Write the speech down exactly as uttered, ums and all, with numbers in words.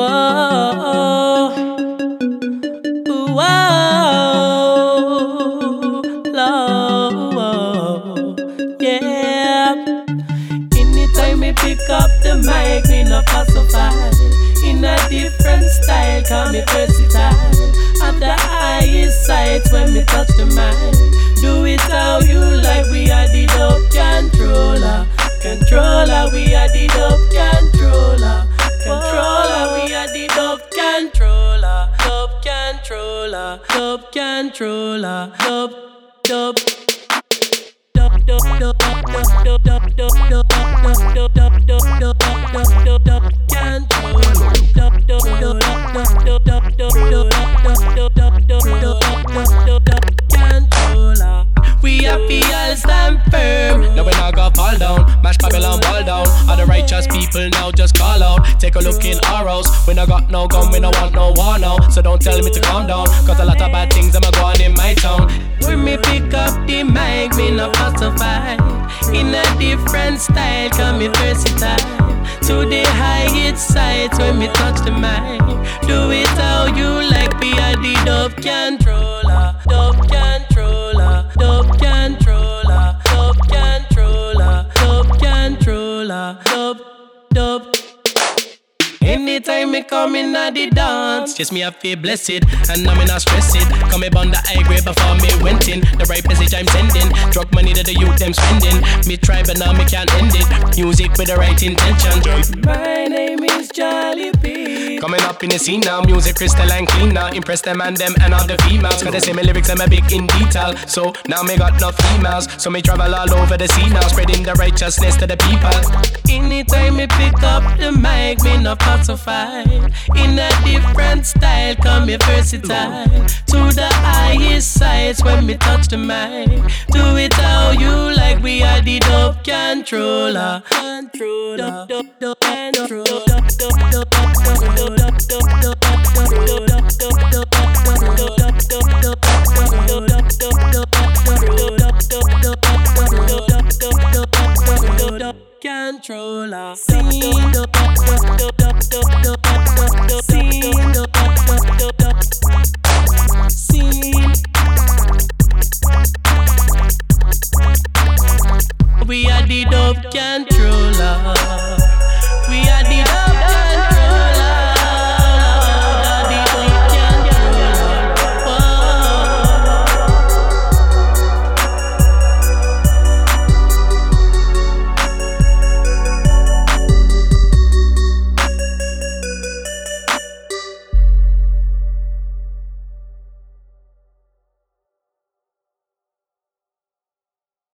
Whoa, whoa, low, yeah. Anytime me pick up the mic, me no pacify. In a different style, call me versatile. At the highest sights when me touch the mic. Do it how you like, we are the dub controller. Controller, we are the dub controller. Controller, we are the dub controller. Dub controller, dub controller, dub, dub. Dub, dub, dub, dub, dub, dub, dub, dub, dub, dub, dub, dub, dub, dub, dub, controller. Dub, dub, dub, dub, dub, dub, dub, dub, dub, dub, dub, dub, controller. We happy all stand firm. Now we not gonna fall down, mash Babylon ball down. All the righteous people now just call out. Take a look in our house. We not got no gun, we no want no war now. So don't tell me to calm down, cause a lot of bad things I'm going in my town. When me pick up the mic, me no pacify. In a different style, call me versatile. To the highest sights when me touch the mic. Do it how you like, be a the dub controller. Dub controller, dub controller, dub controller, dub controller, dub, dub. Anytime me come in at the dance, just me I feel blessed, and now me not stress it. Come me on the high grade before me went in. The right message I'm sending, drug money that the youth them spending. Me try but now me can't end it. Music with the right intention. My name is Charlie P. Coming up in the scene now, music crystal and clean now. Impress them and them and all the females, cause they say my lyrics I'm a big in detail. So now me got no females, so me travel all over the scene now, spreading the righteousness to the people. Anytime me pick up the mic, me no pacify. In a different style, call me versatile. To the highest sights when me touch the mic. Do it how you like, we are the dub controller. Controller, dub, dub, controller, dub, dub, dub, dub, dub, dub, controller. Scene, scene,